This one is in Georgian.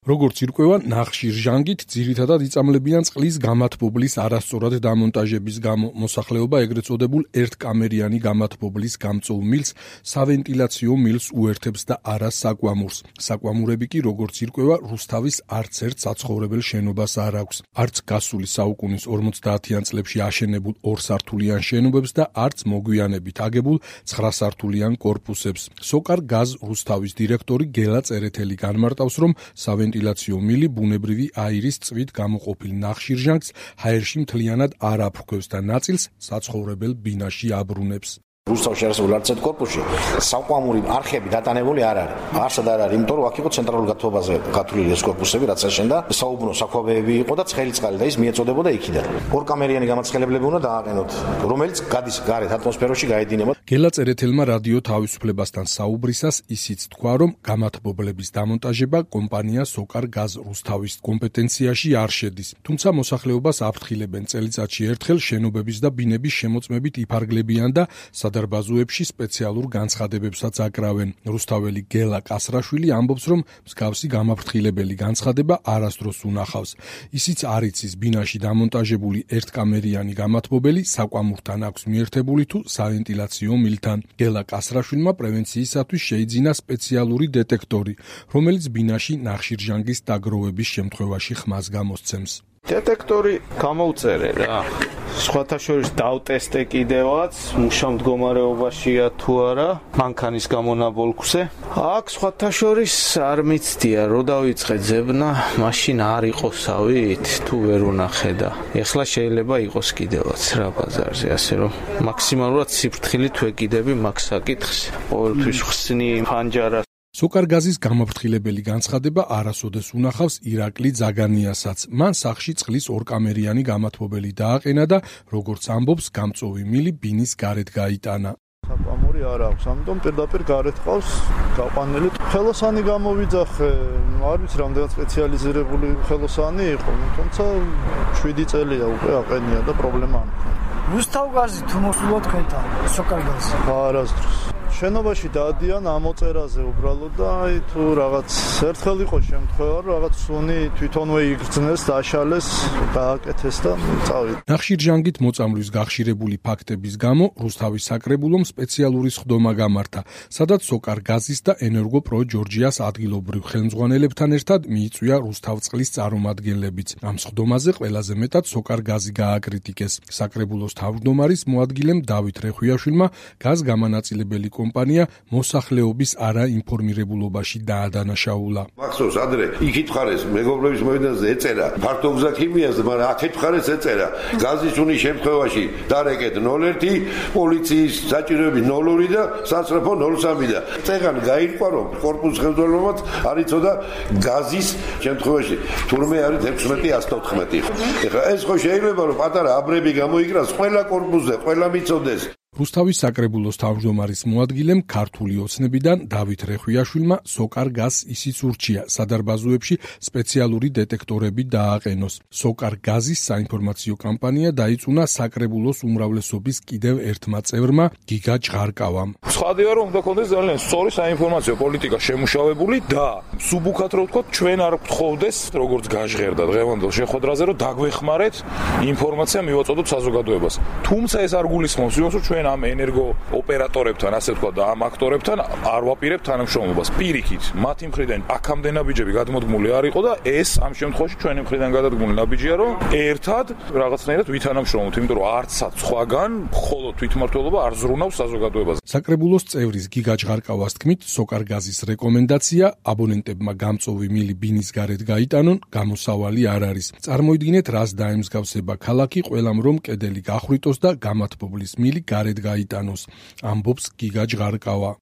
როგორც ირკვევა, ნახშირ-ჟანგით ძირითადად იწამლებიან წყლის გამათბობლის არასწორად დამონტაჟების გამო. მოსახლეობა ეგრეთ წოდებულ ერთკამერიანი გამათბობლის გამწვევ მილს სავენტილაციო მილს უერთებს და არა საკვამურს. საკვამურები კი, როგორც ირკვევა, რუსთავის არც ერთ საცხოვრებელ შენობას არ აქვს. არც გასული საუკუნის 50-იან წლებში აშენებულ ორსართულიან შენობებს და არც მოგვიანებით აგებულ 9-სართულიან კორპუსებს. სოკარ გაზ რუსთავის დირექტორი გელა წერეთელი განმარტავს, რომ ვენტილაციო მილი ბუნებრივი აირის წვით გამოყოფილ ნახშირ-ჟანგს ჰაერში მთლიანად არ აფრქვევს და ნაწილს საცხოვრებელ ბინაში აბრუნებს. რუსთავში არსებულ არც ერთ კორპუსში საკვამური არხები დატანებული არ არის. არსად არ არის, იმიტომ რომ აქ იყო ცენტრალურ გათბობაზე გათვლილი ეს კორპუსები, რაც აშენდა, საუბნო საქვაბეები იყო და ცხელი წყალი და ის მიეწოდებოდა იქიდან. ორკამერიანი გამაცხელებლები უნდა დააყენოთ, რომელიც გადის გარეთ ატმოსფეროში გაედინება. გელა წერეთელმა რადიო თავისუფლებასთან საუბრისას ისიც თქვა, რომ გამათბობლების დამონტაჟება კომპანია სოკარ გაზ რუსთავის კომპეტენციაში არ შედის. თუმცა მოსახლეობას აფრთხილებენ წელიწადში ერთხელ შენობების და ბინების შემოწმებით იფარგლებიან და სადარბაზოებში სპეციალურ განცხადებებსაც აკრავენ. რუსთაველი გელა კასრაშვილი ამბობს, რომ მსგავსი გამაფრთხილებელი განცხადება არასდროს უნახავს. ისიც არ იცის ბინაში დამონტაჟებული ერთკამერიანი გამათბობელი საკვამურთან აქვს მიერთებული თუ სავენტილაციო მილთან. გელა კასრაშვილმა პრევენციისათვის შეიძინა სპეციალური დეტექტორი, რომელიც ბინაში ნახშირ-ჟანგის დაგროვების შემთხვევაში ხმას გამოსცემს. დეტექტორი გამოვწერე რა. სხვათა შორის დავტესტე კიდევაც, მუშა მდგომარეობაშია თუ არა, მანქანის გამონაბოლქვზე. აქ სხვათა შორის არ მიცდია, რო დავიწყე ძებნა, მაშინ არ იყოს ავით, თუ ვერ უნახე და ეხლა შეიძლება იყოს კიდევაც რა ბაზარზე, ასე რომ მაქსიმალურად სიფრთხილით ვეკიდები მაგ საკითხს. ყოველთვის ხსნი ფანჯარას. სოკარ გაზის გამაფრთხილებელი განცხადება არასოდეს უნახავს ირაკლი ძაგანიასაც. მან სახლში წყლის ორკამერიანი გამათბობელი დააყენა და როგორც ამბობს, გამწვევი მილი ბინის გარეთ გაიტანა. საკვამური არ აქვს, ამიტომ პირდაპირ გარეთ ყავს გაყვანილი. ხელოსანი გამოვიძახე, არ ვიცი რამდენად სპეციალიზირებული ხელოსანი იყო, თუმცა 7 წელია უკვე აყენია და პრობლემა არ აქვს. რუსთავ გაზი თუ მოსულა თქვენთან, სოკარ გაზი? არასდროს. შენობაში დადიან ამოწერაზე უბრალოდ და აი თუ რაღაც ერთხელ იყო შემთხვევა, რომ რაღაც სუნი თვითონვე იგრძნეს, დაშალეს, დააკეთეს და წავიდა. ნახშირ-ჟანგით მოწამვლის გახშირებული ფაქტების გამო რუსთავის საკრებულომ სპეციალური სხდომა გამართა, სადაც სოკარ გაზის და ენერგოპრო ჯორჯიას ადგილობრივ ხელმძღვანელებთან ერთად მიიწვია რუსთავწყლის წარმომადგენლებიც. ამ სხდომაზე ყველაზე მეტად სოკარ გაზი გააკრიტიკეს. საკრებულოს თავმჯდომარის მოადგილემ დავით რეხვიაშვილმა გაზ გამანაწილებელი კომპანია მოსახლეობის არაინფორმირებულობაში დაადანაშაულა. მახსოვს ადრე იქით ხარეს მეგობრების მოედანზე ეწერა ფართოგზა ქიმიაზე, მაგრამ აქეთ ხარეს ეწერა გაზის უნის შემთხვევაში დარეკეთ 01 პოლიციის საჭიროები 02 და სასწრაფო 03 და წეგანი გაირკვა რომ კორპუსის ხელმძღვანელობაც არ იცოდა გაზის შემთხვევაში თურმე არის 16-114. ეხლა ეს ხო შეიძლება რომ პატარა აბრები გამოიგრას ყველა კორპუსზე, ყველა მიცოდეს. რუსთავის საკრებულოს თავმჯდომარის მოადგილემ ქართული ოცნებიდან დავით რეხვიაშვილმა სოკარ გაზს ისიც ურჩია სადარბაზოებში სპეციალური დეტექტორები დააყენოს. სოკარ გაზის საინფორმაციო კამპანია დაიწუნა საკრებულოს უმრავლესობის კიდევ ერთმა წევრმა გიგა ჭღარკავამ. ცხადია რომ უნდა ქონდეს ძალიან სწორი საინფორმაციო პოლიტიკა შემუშავებული და სუბუქად რო ვთქვათ, ჩვენ არ გთხოვდეს როგორც გაჟღერდა დღევანდელ შეხვედრაზე, რომ დაგვეხმარეთ ინფორმაცია მივაწოდოთ საზოგადოებას. თუმცა ეს არ გულისხმობს იმას, რომ ჩვენ ამ ენერგო ოპერატორებთან, ასე ვთქვათ, და ამ აქტორებთან არ ვაპირებთ თანამშრომლობას. პირიქით, მათი მხრიდან აქამდე ნაბიჯები გადმოდგმული არ იყო და ეს ამ შემთხვევაში ჩვენი მხრიდან გადადგმული ნაბიჯია, რომ ერთად რაღაცნაირად ვითანამშრომლოთ, იმიტომ რომ არცაც სხვაგან მხოლოდ თვითმმართველობა არ ზრუნავს საზოგადოებას. საკრებულოს წევრის გიგა ჭღარკავას თქმით, სოკარ გაზის რეკომენდაცია აბონენტებმა გამწვევი მილი ბინის გარეთ გაიტანონ, გამოსავალი არ არის. წარმოიდგინეთ, რას დაემსგავსება ქალაქი ყველამ რომ კედელი გახვრიტოს და გამათბობლის მილი გარეთ გაიტანოს, ამბობს გიგა ჭღარკავა.